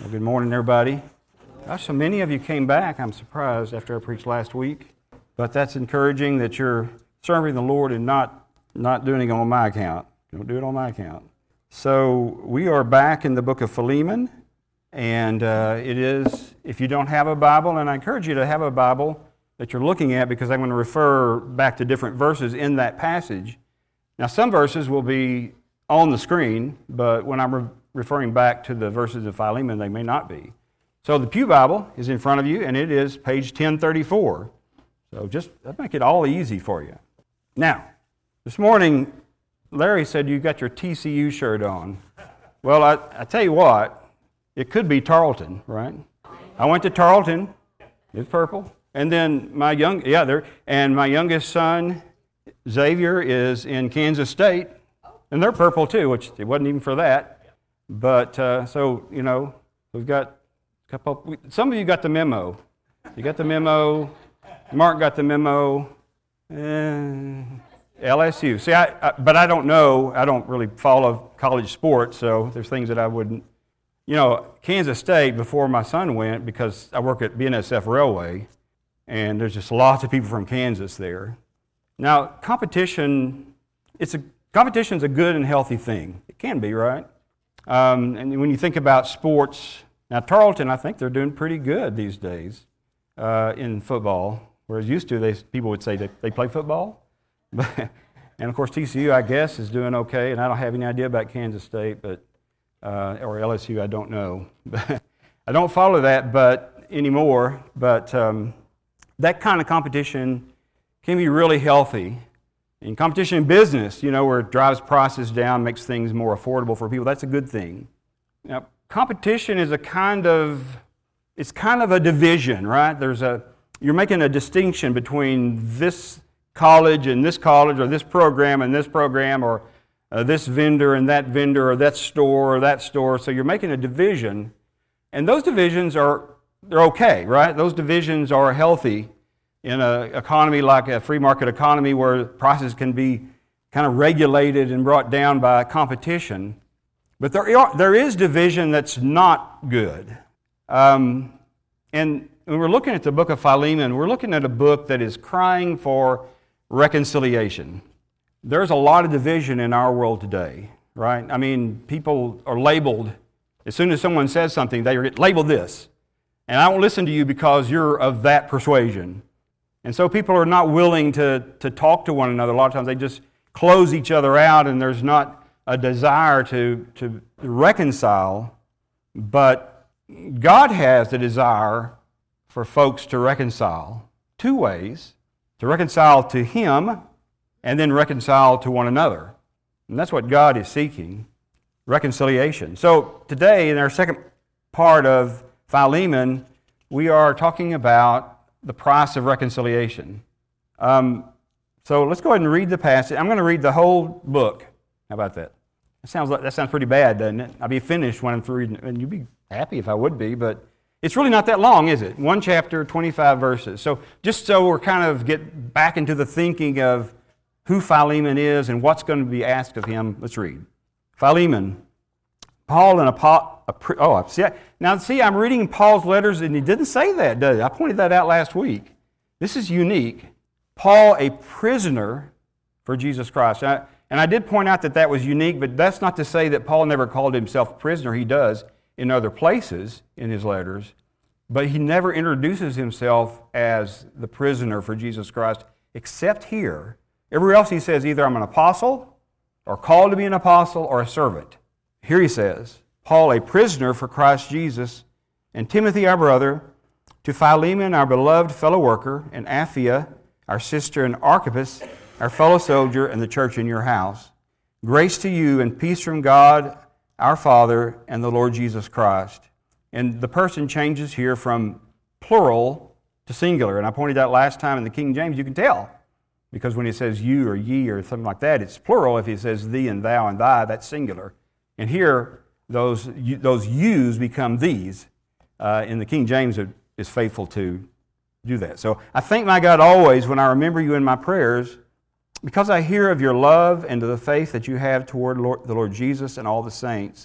Well, good morning, everybody. Gosh, so many of you came back. I'm surprised after I preached last week. But that's encouraging that you're serving the Lord and not doing it on my account. Don't do it on my account. So we are back in the book of Philemon. And it is, if you don't have a Bible, and I encourage you to have a Bible that you're looking at because I'm going to refer back to different verses in that passage. Now, some verses will be on the screen, but when I'm referring back to the verses of Philemon, they may not be. So the Pew Bible is in front of you, and it is page 1034. So just make it all easy for you. Now, this morning, Larry said you got your TCU shirt on. Well, I tell you what, it could be Tarleton, right? I went to Tarleton. It's purple. And then my youngest son, Xavier, is in Kansas State, and they're purple too, which it wasn't even for that. But, so, you know, we've got a couple, some of you got the memo. You got the memo, Mark got the memo, LSU. See, but I don't know, I don't really follow college sports, so there's things that I wouldn't. You know, Kansas State, before my son went, because I work at BNSF Railway, and there's just lots of people from Kansas there. Now, competition's a good and healthy thing. It can be, right? And when you think about sports, now Tarleton, I think they're doing pretty good these days in football, whereas used to, people would say that they play football. And of course, TCU, I guess, is doing okay, and I don't have any idea about Kansas State, or LSU, I don't know. I don't follow that anymore, but that kind of competition can be really healthy. And competition in business, you know, where it drives prices down, makes things more affordable for people, that's a good thing. Now, competition is kind of a division, right? You're making a distinction between this college, or this program and this program, or this vendor and that vendor, or that store or that store. So you're making a division, and those divisions they're okay, right? Those divisions are healthy in an economy like a free market economy where prices can be kind of regulated and brought down by competition. But there is division that's not good. And when we're looking at the book of Philemon, we're looking at a book that is crying for reconciliation. There's a lot of division in our world today, right? I mean, people are labeled. As soon as someone says something, they get labeled this. And I won't listen to you because you're of that persuasion. And so people are not willing to talk to one another. A lot of times they just close each other out, and there's not a desire to reconcile. But God has the desire for folks to reconcile two ways: to reconcile to Him and then reconcile to one another. And that's what God is seeking, reconciliation. So today, in our second part of Philemon, we are talking about the price of reconciliation. So let's go ahead and read the passage. I'm going to read the whole book. How about that? That sounds pretty bad, doesn't it? I'll be finished when I'm through reading it. And you'd be happy if I would be, but it's really not that long, is it? 1 chapter, 25 verses. So just so we're kind of get back into the thinking of who Philemon is and what's going to be asked of him, let's read. Philemon, Paul and I'm reading Paul's letters, and he didn't say that, does he? I pointed that out last week. This is unique. Paul, a prisoner for Jesus Christ. And I did point out that was unique, but that's not to say that Paul never called himself a prisoner. He does in other places in his letters, but he never introduces himself as the prisoner for Jesus Christ, except here. Everywhere else he says either I'm an apostle, or called to be an apostle, or a servant. Here he says, Paul, a prisoner for Christ Jesus, and Timothy, our brother, to Philemon, our beloved fellow worker, and Apphia, our sister, and Archippus, our fellow soldier, and the church in your house. Grace to you and peace from God, our Father, and the Lord Jesus Christ. And the person changes here from plural to singular. And I pointed out last time in the King James, you can tell. Because when it says you or ye or something like that, it's plural. If it says thee and thou and thy, that's singular. And here, those yous become these. In the King James, it is faithful to do that. So I thank my God always when I remember you in my prayers, because I hear of your love and of the faith that you have toward the Lord Jesus and all the saints,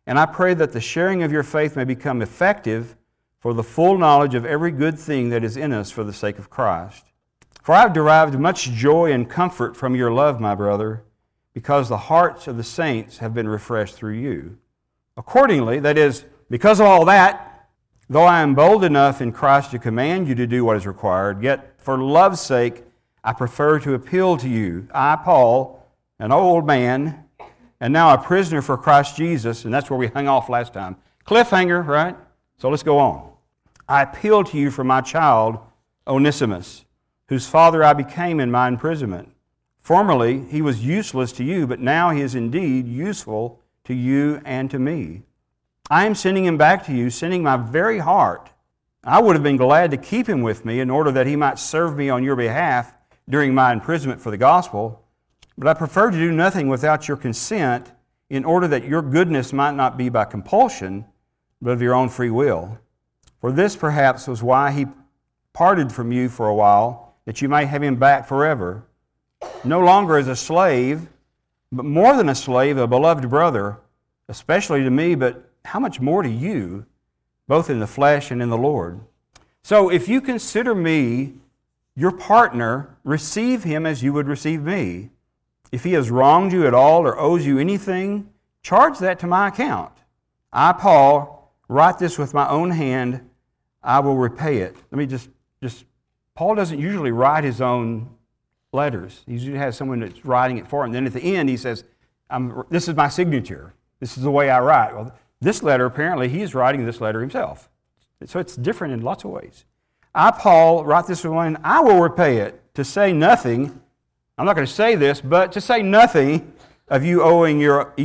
And I pray that the sharing of your faith may become effective for the full knowledge of every good thing that is in us for the sake of Christ. For I have derived much joy and comfort from your love, my brother, because the hearts of the saints have been refreshed through you. Accordingly, that is, because of all that, though I am bold enough in Christ to command you to do what is required, yet for love's sake I prefer to appeal to you. I, Paul, an old man, and now a prisoner for Christ Jesus, and that's where we hung off last time. Cliffhanger, right? So let's go on. I appeal to you for my child, Onesimus, whose father I became in my imprisonment. Formerly he was useless to you, but now he is indeed useful to you and to me. I am sending him back to you, sending my very heart. I would have been glad to keep him with me in order that he might serve me on your behalf during my imprisonment for the gospel, but I prefer to do nothing without your consent in order that your goodness might not be by compulsion, but of your own free will. For this perhaps was why he parted from you for a while, that you might have him back forever, no longer as a slave, but more than a slave, a beloved brother, especially to me, but how much more to you, both in the flesh and in the Lord. So if you consider me your partner, receive him as you would receive me. If he has wronged you at all or owes you anything, charge that to my account. I, Paul, write this with my own hand. I will repay it. Let me just Paul doesn't usually write his own letters. He usually has someone that's writing it for him. Then at the end he says, this is my signature. This is the way I write. Well, this letter, apparently, he is writing this letter himself. So it's different in lots of ways. I, Paul, write this one, I will repay it, to say nothing, I'm not going to say this, but to say nothing of you owing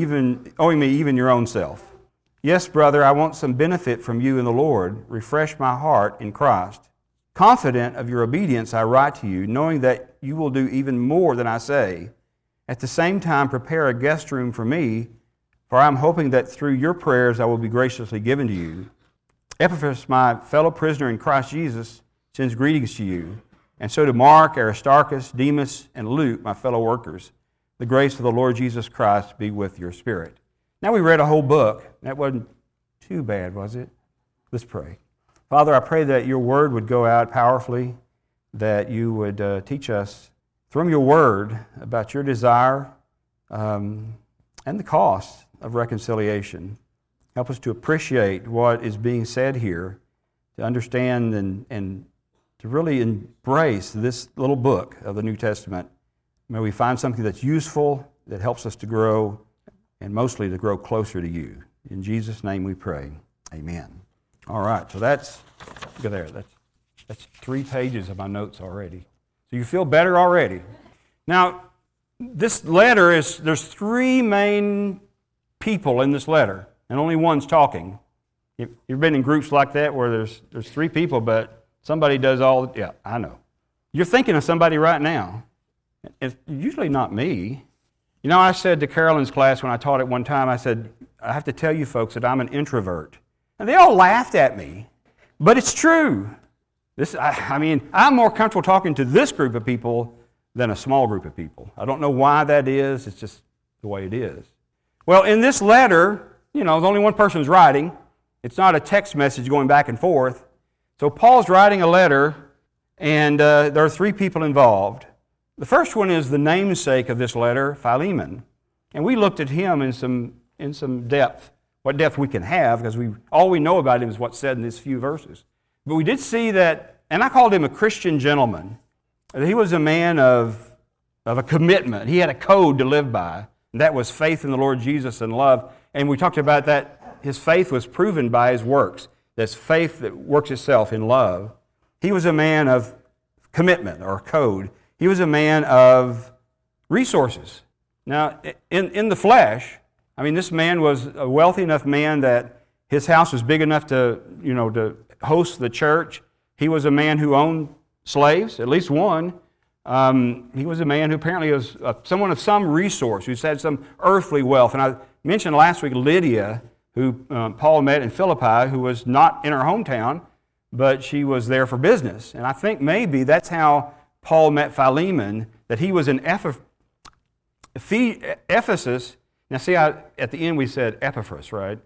me even your own self. Yes, brother, I want some benefit from you in the Lord. Refresh my heart in Christ. Confident of your obedience, I write to you, knowing that you will do even more than I say. At the same time, prepare a guest room for me, for I am hoping that through your prayers I will be graciously given to you. Epaphras, my fellow prisoner in Christ Jesus, sends greetings to you, and so do Mark, Aristarchus, Demas, and Luke, my fellow workers. The grace of the Lord Jesus Christ be with your spirit. Now we read a whole book. That wasn't too bad, was it? Let's pray. Father, I pray that your word would go out powerfully, that you would teach us from your word about your desire and the cost of reconciliation. Help us to appreciate what is being said here, to understand and to really embrace this little book of the New Testament. May we find something that's useful, that helps us to grow, and mostly to grow closer to you. In Jesus' name we pray. Amen. All right, so look at there. That's 3 pages of my notes already. So you feel better already. Now, this letter there's 3 main people in this letter, and only one's talking. You've been in groups like that where there's 3 people, but somebody does all, yeah, I know. You're thinking of somebody right now. It's usually not me. You know, I said to Carolyn's class when I taught it one time, I said, I have to tell you folks that I'm an introvert. And they all laughed at me. But it's true. I'm more comfortable talking to this group of people than a small group of people. I don't know why that is. It's just the way it is. Well, in this letter, there's only one person's writing. It's not a text message going back and forth. So Paul's writing a letter, and there are 3 people involved. The first one is the namesake of this letter, Philemon. And we looked at him in some depth, what depth we can have, because all we know about him is what's said in these few verses. But we did see that, and I called him a Christian gentleman. He was a man of a commitment. He had a code to live by, and that was faith in the Lord Jesus and love. And we talked about that his faith was proven by his works. That's faith that works itself in love. He was a man of commitment or code. He was a man of resources. Now, in the flesh, this man was a wealthy enough man that his house was big enough to host the church. He was a man who owned slaves, at least one. He was a man who apparently was someone of some resource, who had some earthly wealth. And I mentioned last week Lydia, who Paul met in Philippi, who was not in her hometown, but she was there for business. And I think maybe that's how Paul met Philemon, that he was in Ephesus. Now see, at the end we said Epaphras, right?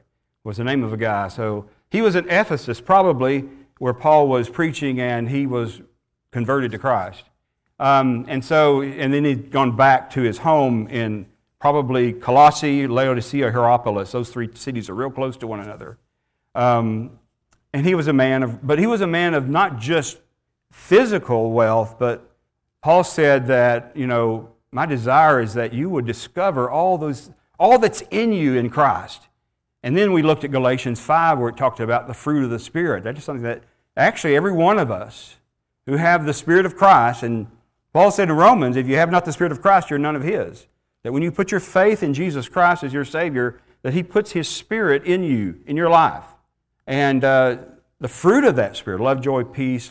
was the name of a guy. So he was in Ephesus, probably, where Paul was preaching, and he was converted to Christ. And then he'd gone back to his home in probably Colossae, Laodicea, Hierapolis. Those three cities are real close to one another. And he was a man of not just physical wealth, but Paul said that, my desire is that you would discover all that's in you in Christ. And then we looked at Galatians 5, where it talked about the fruit of the Spirit. That is something that actually every one of us who have the Spirit of Christ, and Paul said in Romans, if you have not the Spirit of Christ, you're none of His. That when you put your faith in Jesus Christ as your Savior, that He puts His Spirit in you, in your life. And the fruit of that Spirit, love, joy, peace,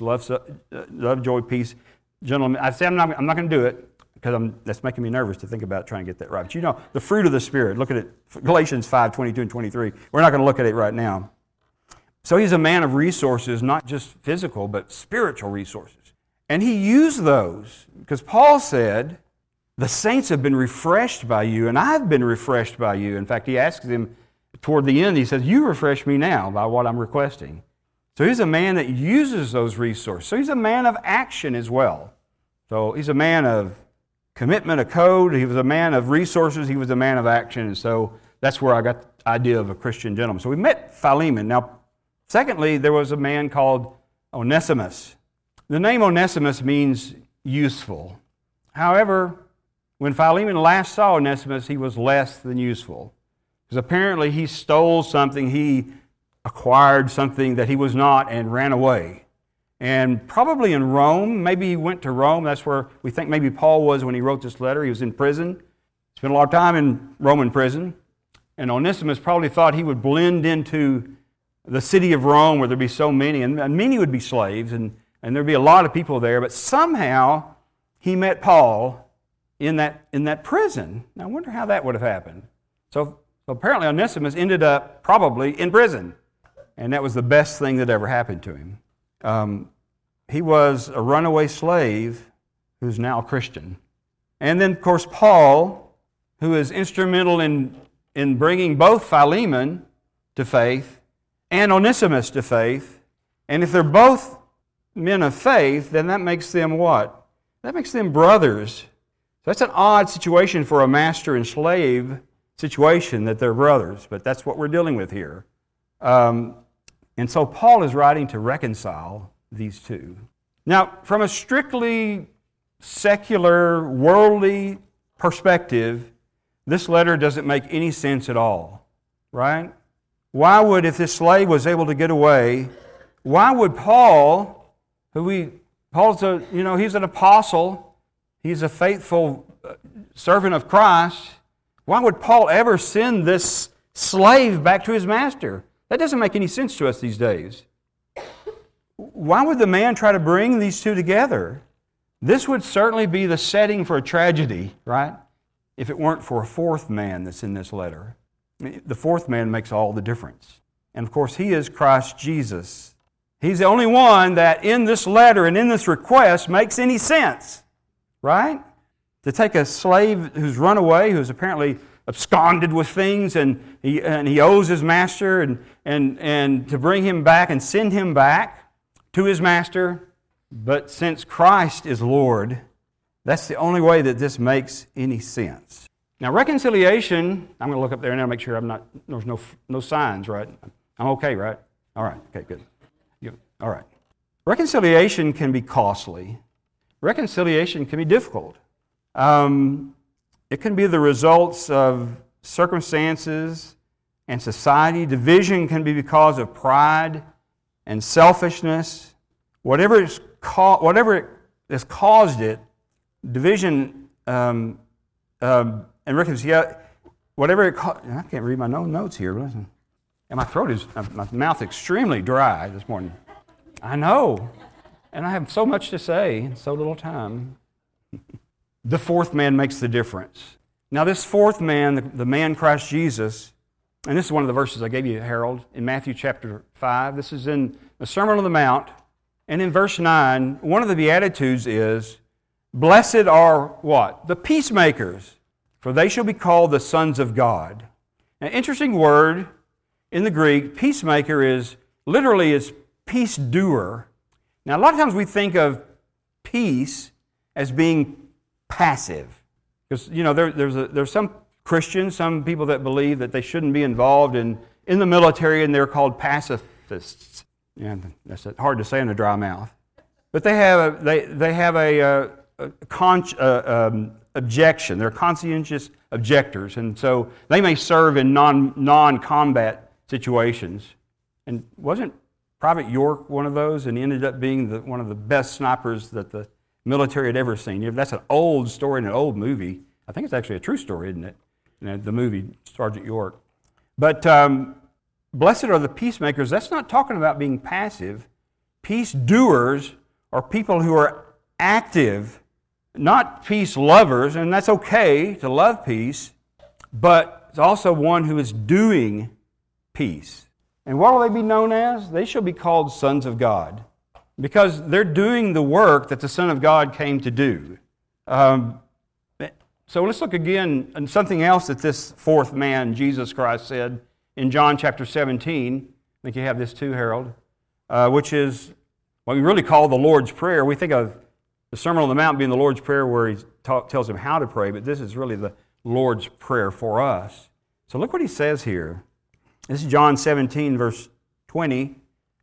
gentlemen. I say I'm not going to do it, because that's making me nervous to think about trying to get that right. But the fruit of the Spirit, look at it, Galatians 5, 22 and 23. We're not going to look at it right now. So he's a man of resources, not just physical, but spiritual resources. And he used those, because Paul said, the saints have been refreshed by you, and I've been refreshed by you. In fact, he asks him toward the end, he says, you refresh me now by what I'm requesting. So he's a man that uses those resources. So he's a man of action as well. So he's a man of commitment, a code. He was a man of resources. He was a man of action. And so that's where I got the idea of a Christian gentleman. So we met Philemon. Now, secondly, there was a man called Onesimus. The name Onesimus means useful. However, when Philemon last saw Onesimus, he was less than useful. Because apparently he stole something, he acquired something that he was not and ran away. And probably in Rome, maybe he went to Rome. That's where we think maybe Paul was when he wrote this letter. He was in prison. Spent a lot of time in Roman prison. And Onesimus probably thought he would blend into the city of Rome where there'd be so many, and many would be slaves, and there'd be a lot of people there. But somehow he met Paul in that prison. Now I wonder how that would have happened. So apparently Onesimus ended up probably in prison. And that was the best thing that ever happened to him. He was a runaway slave who's now a Christian. And then, of course, Paul, who is instrumental in bringing both Philemon to faith and Onesimus to faith. And if they're both men of faith, then that makes them what? That makes them brothers. So that's an odd situation for a master and slave situation, that they're brothers. But that's what we're dealing with here. And so Paul is writing to reconcile these two. Now, from a strictly secular, worldly perspective, this letter doesn't make any sense at all, right? Why would, if this slave was able to get away, why would Paul, Paul's he's an apostle, he's a faithful servant of Christ, why would Paul ever send this slave back to his master? That doesn't make any sense to us these days. Why would the man try to bring these two together? This would certainly be the setting for a tragedy, right? If it weren't for a fourth man that's in this letter. The fourth man makes all the difference. And of course, he is Christ Jesus. He's the only one that in this letter and in this request makes any sense, right? To take a slave who's run away, who's apparently absconded with things, and he owes his master, and to bring him back and send him back to his master. But since Christ is Lord, that's the only way that this makes any sense. Now, reconciliation, I'm going to look up there now to make sure there's no signs, right? I'm okay, right? All right, okay, good. All right. Reconciliation can be costly. Reconciliation can be difficult. It can be the results of circumstances and society. Division can be because of pride and selfishness. Whatever has caused it, division and reconciliation, whatever it caused. I can't read my notes here. Listen. And my mouth extremely dry this morning. I know. And I have so much to say in so little time. The fourth man makes the difference. Now this fourth man, the man Christ Jesus, and this is one of the verses I gave you, Harold, in Matthew chapter 5. This is in the Sermon on the Mount. And in verse 9, one of the Beatitudes is, blessed are what? The peacemakers, for they shall be called the sons of God. An interesting word. in the Greek, peacemaker is peace doer. Now, a lot of times we think of peace as being passive. Because, there's some Christians, some people that believe that they shouldn't be involved in the military, and they're called pacifists. Yeah, that's hard to say in a dry mouth. But they have a objection. They're conscientious objectors, and so they may serve in non-combat situations. And wasn't Private York one of those, and he ended up being one of the best snipers that the military had ever seen? That's an old story in an old movie. I think it's actually a true story, isn't it? The movie Sergeant York. But blessed are the peacemakers. That's not talking about being passive. Peace doers are people who are active, not peace lovers, and that's okay to love peace, but it's also one who is doing peace. And what will they be known as? They shall be called sons of God, because they're doing the work that the Son of God came to do. So let's look again at something else that this fourth man, Jesus Christ, said in John chapter 17. I think you have this too, Harold, which is what we really call the Lord's Prayer. We think of the Sermon on the Mount being the Lord's Prayer where he tells them how to pray, but this is really the Lord's Prayer for us. So look what he says here. This is John 17, verse 20.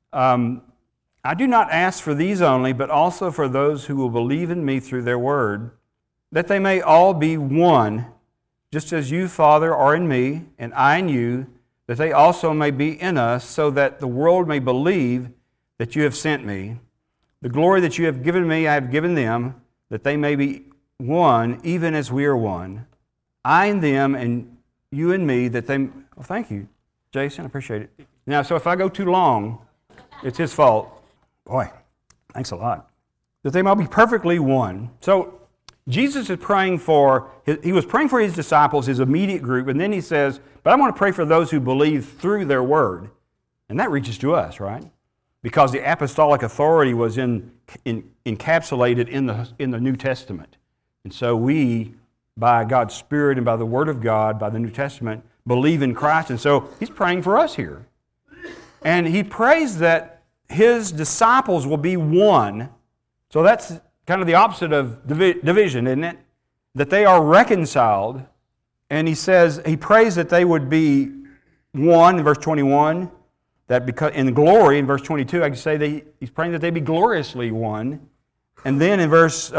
I do not ask for these only, but also for those who will believe in me through their word, that they may all be one, just as you, Father, are in me, and I in you, that they also may be in us, so that the world may believe that you have sent me. The glory that you have given me, I have given them, that they may be one, even as we are one. I in them, and you in me, that they... Well, thank you, Jason. I appreciate it. Now, so if I go too long, it's his fault. Boy, thanks a lot. That they might be perfectly one. So Jesus is praying he was praying for his disciples, his immediate group, and then he says, but I want to pray for those who believe through their word. And that reaches to us, right? Because the apostolic authority was encapsulated in the New Testament. And so we, by God's Spirit and by the Word of God, by the New Testament, believe in Christ. And so he's praying for us here. And he prays that his disciples will be one. So that's kind of the opposite of division, isn't it? That they are reconciled. And he prays that they would be one in verse 21. That because in glory, in verse 22, I can say he's praying that they be gloriously one. And then in verse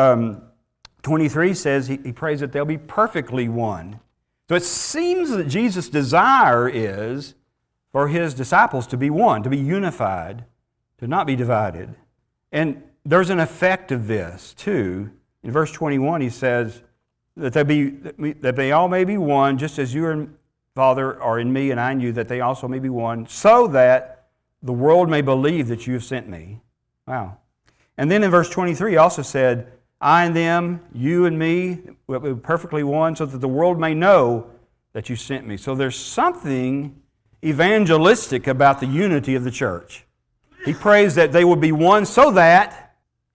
23 says he prays that they'll be perfectly one. So it seems that Jesus' desire is for his disciples to be one, to be unified, to not be divided. And there's an effect of this too. In verse 21 he says that they all may be one, just as you and Father are in me and I in you, that they also may be one, so that the world may believe that you have sent me. Wow. And then in verse 23 he also said, I and them, you and me, we'll be perfectly one, so that the world may know that you sent me. So there's something evangelistic about the unity of the church. He prays that they would be one so that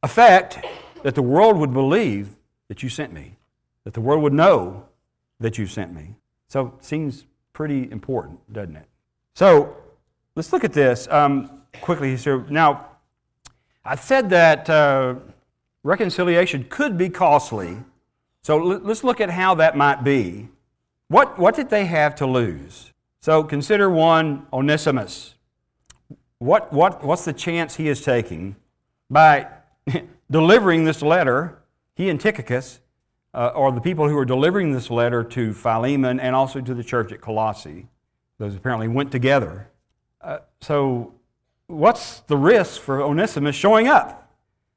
the world would believe that you sent me, that the world would know that you sent me. So it seems pretty important, doesn't it? So let's look at this quickly. Now, I said that reconciliation could be costly. So let's look at how that might be. What did they have to lose? So consider one, Onesimus. What's the chance he is taking by delivering this letter? He and Tychicus, or the people who are delivering this letter to Philemon and also to the church at Colossae. Those apparently went together. So what's the risk for Onesimus showing up?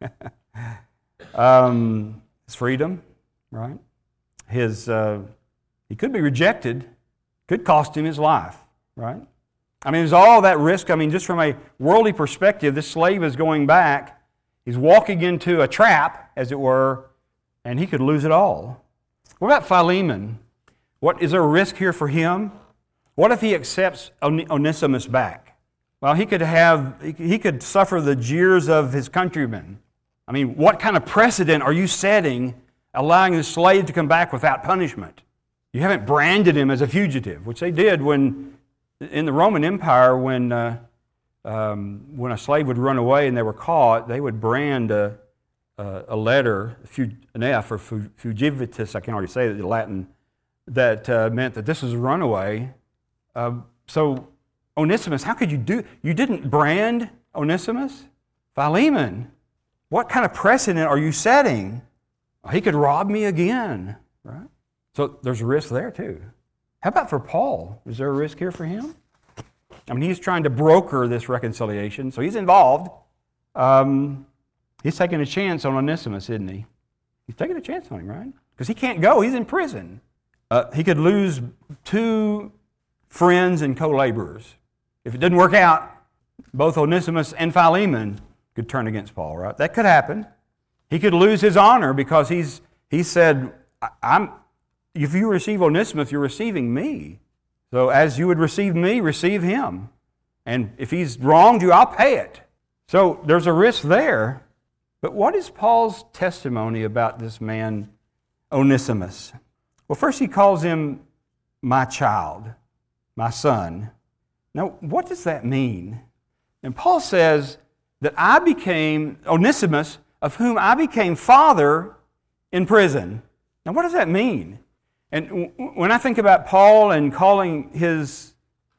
His freedom, right? He could be rejected, could cost him his life, right? I mean, there's all that risk. I mean, just from a worldly perspective, this slave is going back. He's walking into a trap, as it were, and he could lose it all. What about Philemon? Is there a risk here for him? What if he accepts Onesimus back? Well, he could suffer the jeers of his countrymen. I mean, what kind of precedent are you setting, allowing the slave to come back without punishment? You haven't branded him as a fugitive, which they did when in the Roman Empire, when a slave would run away and they were caught, they would brand a letter, an F, or fugivitus, I can already say it in Latin, that meant that this was a runaway. So Onesimus, how could you didn't brand Onesimus? Philemon, what kind of precedent are you setting? He could rob me again, right? So there's a risk there too. How about for Paul? Is there a risk here for him? I mean, he's trying to broker this reconciliation, so he's involved. He's taking a chance on Onesimus, isn't he? He's taking a chance on him, right? Because he can't go. He's in prison. He could lose 2 friends and co-laborers. If it didn't work out, both Onesimus and Philemon could turn against Paul, right? That could happen. He could lose his honor because he said, if you receive Onesimus, you're receiving me. So as you would receive me, receive him. And if he's wronged you, I'll pay it. So there's a risk there. But what is Paul's testimony about this man, Onesimus? Well, first he calls him my child, my son. Now, what does that mean? And Paul says that I became Onesimus, of whom I became father in prison. Now, what does that mean? And when I think about Paul and calling his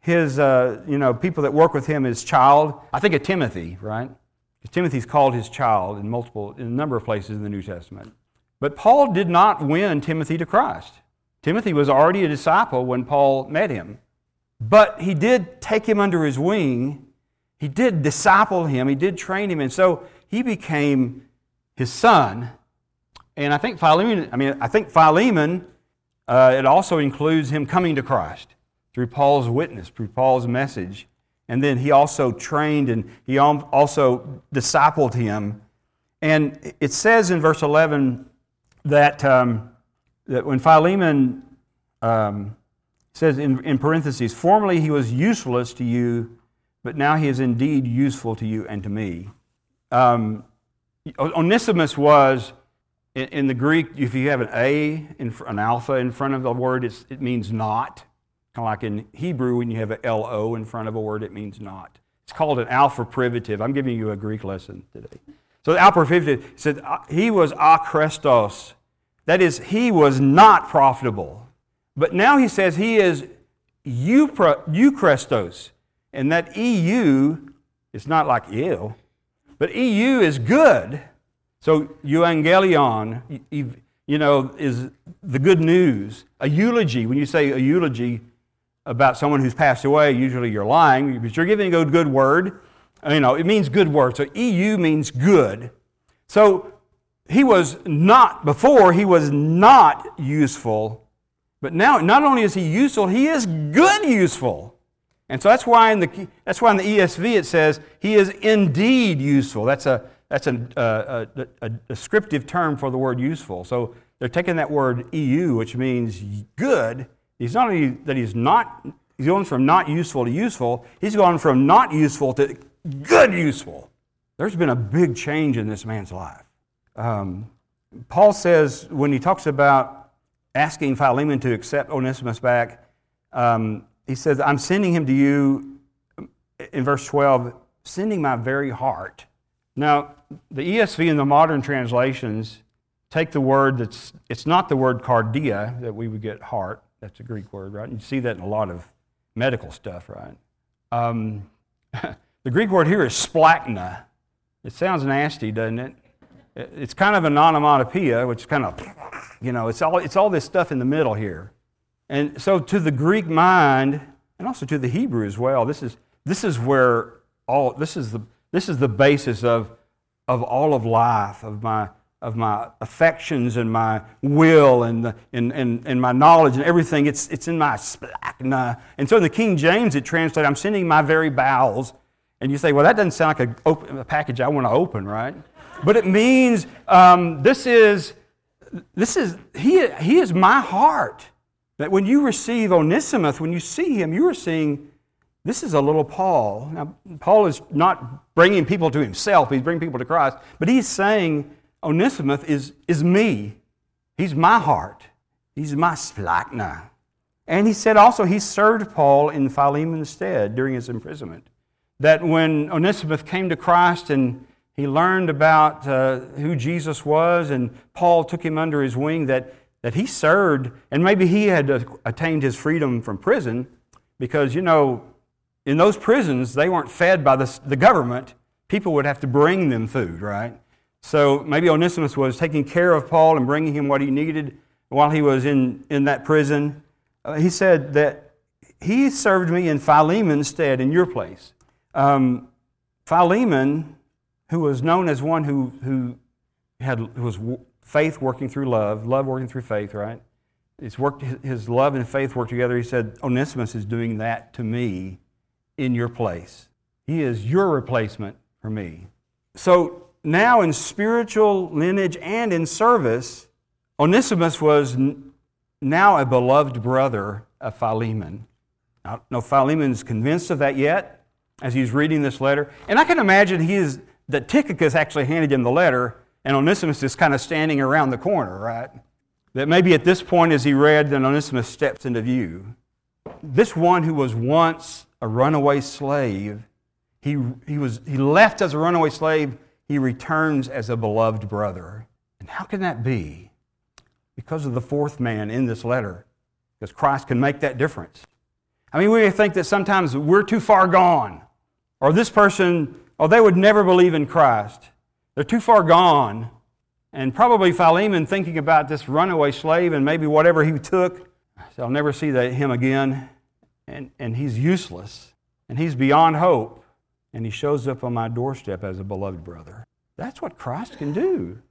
people that work with him his child, I think of Timothy, right? Because Timothy's called his child in a number of places in the New Testament. But Paul did not win Timothy to Christ. Timothy was already a disciple when Paul met him. But he did take him under his wing. He did disciple him. He did train him. And so he became his son. And I think Philemon, it also includes him coming to Christ through Paul's witness, through Paul's message. And then he also trained and he also discipled him. And it says in verse 11 that when Philemon says in parentheses, formerly he was useless to you, but now he is indeed useful to you and to me. Onesimus was, in the Greek, if you have an alpha in front of the word, it means not. Kind of like in Hebrew, when you have an LO in front of a word, it means not. It's called an alpha privative. I'm giving you a Greek lesson today. So the alpha privative said he was akrestos. That is, he was not profitable. But now he says he is eukrestos. And that EU, it's not like ew, but EU is good. So euangelion, is the good news. A eulogy, when you say a eulogy about someone who's passed away, usually you're lying, but you're giving a good word. It means good word. So EU means good. So he was not useful, but now not only is he useful, he is good useful. And so that's why in the ESV it says he is indeed useful. That's a descriptive term for the word useful. So they're taking that word EU, which means good. He's not only that he's going from not useful to useful, he's gone from not useful to good useful. There's been a big change in this man's life. Paul says, when he talks about asking Philemon to accept Onesimus back, he says, I'm sending him to you, in verse 12, sending my very heart. Now, the ESV and the modern translations take the word it's not the word cardia that we would get heart. That's a Greek word, right? And you see that in a lot of medical stuff, right? The Greek word here is splachna. It sounds nasty, doesn't it? It's kind of an onomatopoeia, which kind of, it's all this stuff in the middle here. And so to the Greek mind, and also to the Hebrew as well, this is the basis of all of life, of my affections and my will and my knowledge and everything. It's in my splachna. And so in the King James it translates, I'm sending my very bowels. And you say, well, that doesn't sound like a package I want to open, right? But it means he is my heart. That when you receive Onesimus, when you see him, you are seeing, this is a little Paul. Now, Paul is not bringing people to himself. He's bringing people to Christ. But he's saying, Onesimus is me. He's my heart. He's my splachna. And he said also he served Paul in Philemon's stead during his imprisonment. That when Onesimus came to Christ and he learned about who Jesus was, and Paul took him under his wing, that he served, and maybe he had attained his freedom from prison, because, in those prisons, they weren't fed by the government. People would have to bring them food, right? So maybe Onesimus was taking care of Paul and bringing him what he needed while he was in that prison. He said that he served me in Philemon's stead in your place. Philemon, who was known as one who was faith working through love working through faith, right? His love and faith worked together. He said, Onesimus is doing that to me in your place. He is your replacement for me. So now in spiritual lineage and in service, Onesimus was now a beloved brother of Philemon. I don't know if Philemon's convinced of that yet as he's reading this letter. And I can imagine that Tychicus actually handed him the letter, and Onesimus is kind of standing around the corner, right? That maybe at this point as he read, then Onesimus steps into view. This one who was once a runaway slave, he left as a runaway slave, he returns as a beloved brother. And how can that be? Because of the fourth man in this letter. Because Christ can make that difference. I mean, we think that sometimes we're too far gone. Or this person, they would never believe in Christ. They're too far gone. And probably Philemon, thinking about this runaway slave and maybe whatever he took, so I'll never see him again. And he's useless. And he's beyond hope. And he shows up on my doorstep as a beloved brother. That's what Christ can do.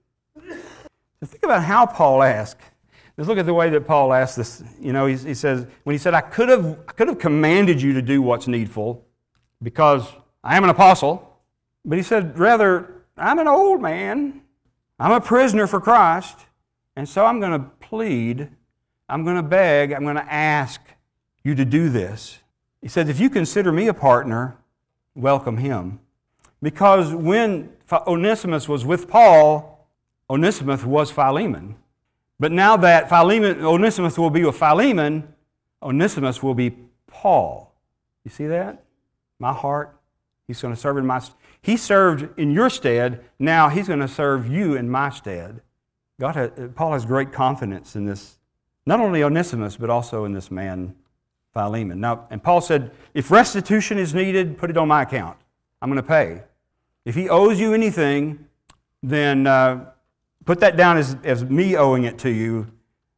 So think about how Paul asked. Let's look at the way that Paul asked this. He says, when he said, I could have commanded you to do what's needful because I am an apostle. But he said, rather, I'm an old man. I'm a prisoner for Christ. And so I'm going to plead, I'm going to beg, I'm going to ask you to do this. He said, if you consider me a partner, welcome him. Because when Onesimus was with Paul, Onesimus was Philemon. But now that Onesimus will be with Philemon, Onesimus will be Paul. You see that? My heart. He's going to serve in my stead. He served in your stead. Now he's going to serve you in my stead. Paul has great confidence in this, not only Onesimus, but also in this man, Philemon. Now, and Paul said, if restitution is needed, put it on my account. I'm going to pay. If he owes you anything, then put that down as me owing it to you.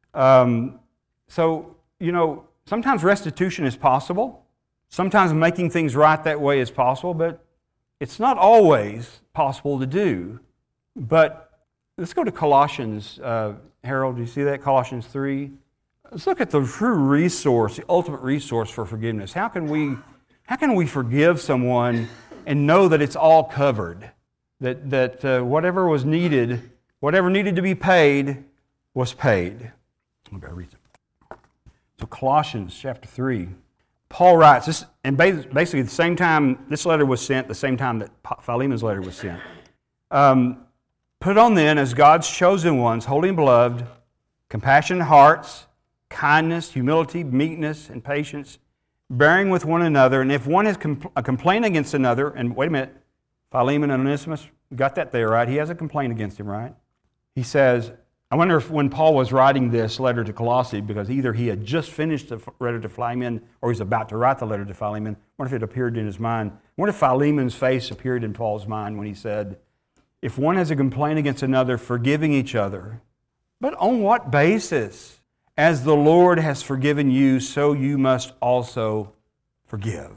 Sometimes restitution is possible. Sometimes making things right that way is possible, but it's not always possible to do. But let's go to Colossians. Harold, do you see that? Colossians 3. Let's look at the true resource, the ultimate resource for forgiveness. How can we forgive someone and know that it's all covered? That whatever was needed, whatever needed to be paid, was paid. I'm going to read it. So Colossians chapter 3. Paul writes, this, and basically the same time this letter was sent, the same time that Philemon's letter was sent. Put on then as God's chosen ones, holy and beloved, compassionate hearts, kindness, humility, meekness, and patience, bearing with one another. And if one has a complaint against another, and wait a minute, Philemon and Onesimus, you got that there, right? He has a complaint against him, right? He says, I wonder if when Paul was writing this letter to Colossae, because either he had just finished the letter to Philemon or he's about to write the letter to Philemon, I wonder if it appeared in his mind. I wonder if Philemon's face appeared in Paul's mind when he said, if one has a complaint against another, forgiving each other. But on what basis? As the Lord has forgiven you, so you must also forgive.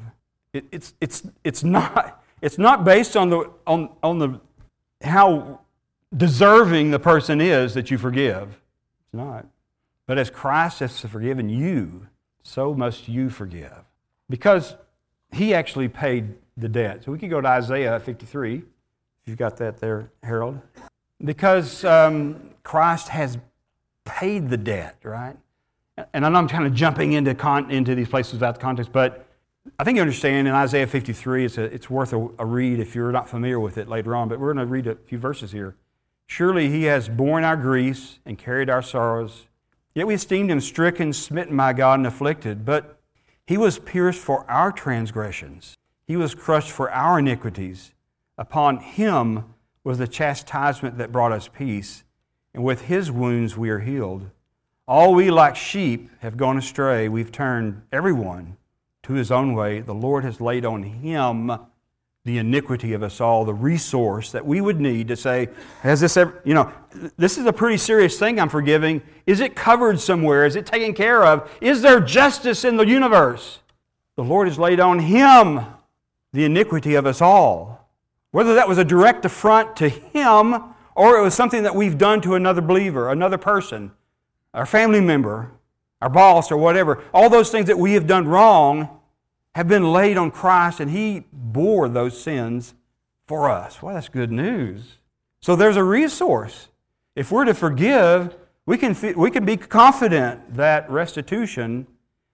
It's not based on the how deserving the person is that you forgive. It's not. But as Christ has forgiven you, so must you forgive. Because He actually paid the debt. So we can go to Isaiah 53, if you've got that there, Harold. Because Christ has paid the debt, right? And I know I'm kind of jumping into these places without the context, but I think you understand in Isaiah 53, it's worth a read if you're not familiar with it later on, but we're going to read a few verses here. Surely He has borne our griefs and carried our sorrows. Yet we esteemed him stricken, smitten by God, and afflicted. But he was pierced for our transgressions. He was crushed for our iniquities. Upon him was the chastisement that brought us peace, and with his wounds we are healed. All we like sheep have gone astray. We've turned everyone to his own way. The Lord has laid on him the iniquity of us all, the resource that we would need to say, has this ever, this is a pretty serious thing I'm forgiving. Is it covered somewhere? Is it taken care of? Is there justice in the universe? The Lord has laid on him the iniquity of us all. Whether that was a direct affront to him or it was something that we've done to another believer, another person, our family member, our boss, or whatever, all those things that we have done wrong have been laid on Christ, and he bore those sins for us. Well, that's good news. So there's a resource. If we're to forgive, we can be confident that restitution,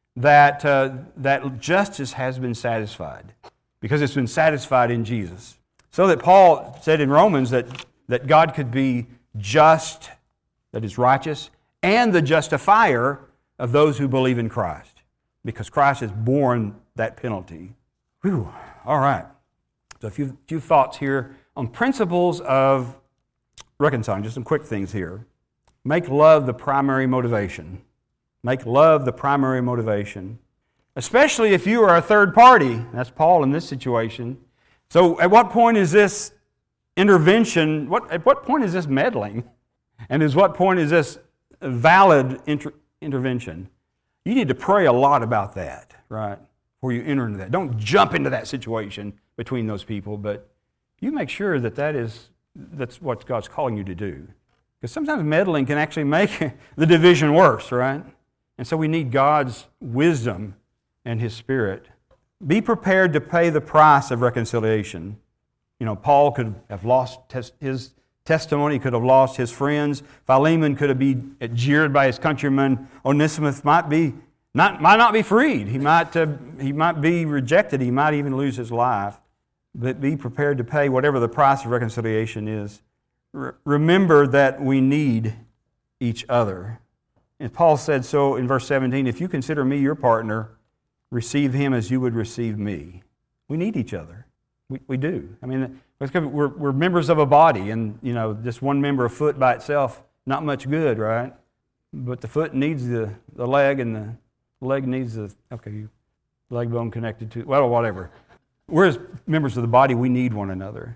that justice has been satisfied, because it's been satisfied in Jesus. So that Paul said in Romans that God could be just, that is righteous, and the justifier of those who believe in Christ, because Christ has borne that penalty. Whew. All right. So a few thoughts here on principles of reconciling. Just some quick things here. Make love the primary motivation. Make love the primary motivation. Especially if you are a third party. That's Paul in this situation. So at what point is this intervention, at what point is this meddling? And at what point is this valid intervention? You need to pray a lot about that, right? Before you enter into that. Don't jump into that situation between those people, but you make sure that's what God's calling you to do. Because sometimes meddling can actually make the division worse, right? And so we need God's wisdom and His Spirit. Be prepared to pay the price of reconciliation. Paul could have lost his testimony, could have lost his friends. Philemon could have been jeered by his countrymen. Onesimus might not be freed. He might be rejected. He might even lose his life. But be prepared to pay whatever the price of reconciliation is. Remember that we need each other. And Paul said so in verse 17, if you consider me your partner, receive him as you would receive me. We need each other. We do. I mean, we're members of a body, and just one member, a foot by itself, not much good, right? But the foot needs the leg, and the leg needs the leg bone connected to, whatever. We're as members of the body, we need one another.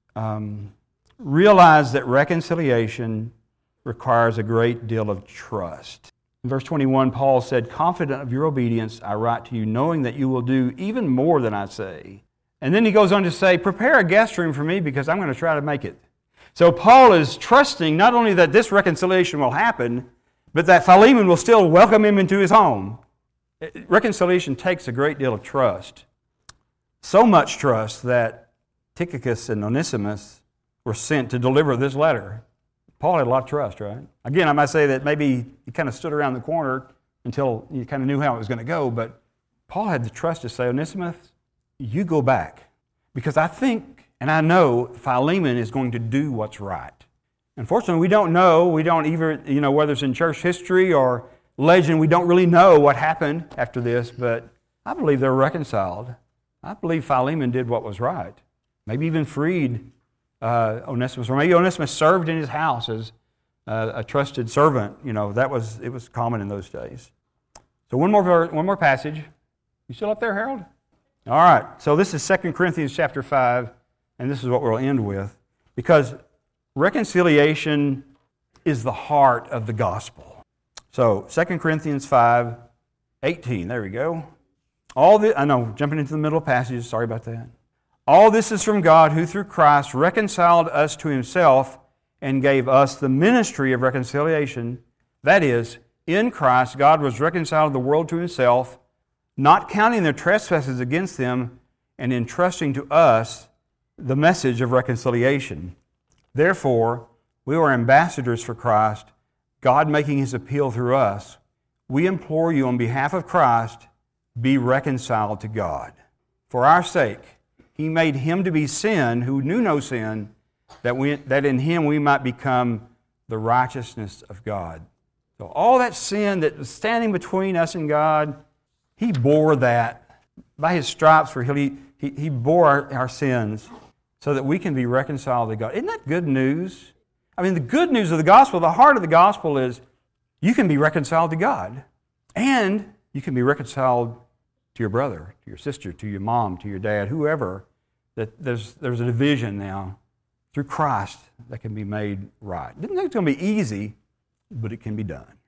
Realize that reconciliation requires a great deal of trust. In verse 21, Paul said, confident of your obedience, I write to you, knowing that you will do even more than I say. And then he goes on to say, prepare a guest room for me because I'm going to try to make it. So Paul is trusting not only that this reconciliation will happen, but that Philemon will still welcome him into his home. Reconciliation takes a great deal of trust. So much trust that Tychicus and Onesimus were sent to deliver this letter. Paul had a lot of trust, right? Again, I might say that maybe he kind of stood around the corner until he kind of knew how it was going to go, but Paul had the trust to say, Onesimus, you go back, because I think and I know Philemon is going to do what's right. Unfortunately, we don't know. We don't even, whether it's in church history or legend, we don't really know what happened after this, but I believe they're reconciled. I believe Philemon did what was right. Maybe even freed Onesimus, or maybe Onesimus served in his house as a trusted servant. It was common in those days. So one more passage. You still up there, Harold? All right. So this is 2 Corinthians chapter 5, and this is what we'll end with, because reconciliation is the heart of the gospel. So 2 Corinthians 5:18. There we go. Jumping into the middle of passages. Sorry about that. All this is from God, who through Christ reconciled us to Himself and gave us the ministry of reconciliation. That is, in Christ, God was reconciled the world to Himself, not counting their trespasses against them, and entrusting to us the message of reconciliation. Therefore, we are ambassadors for Christ, God making His appeal through us. We implore you on behalf of Christ, be reconciled to God. For our sake, He made Him to be sin who knew no sin, that in Him we might become the righteousness of God. So all that sin that was standing between us and God, He bore that. By His stripes for healing, He bore our sins so that we can be reconciled to God. Isn't that good news? I mean, the good news of the gospel, the heart of the gospel is you can be reconciled to God, and you can be reconciled to your brother, to your sister, to your mom, to your dad, whoever. That there's a division now through Christ that can be made right. Didn't think it's going to be easy, but it can be done.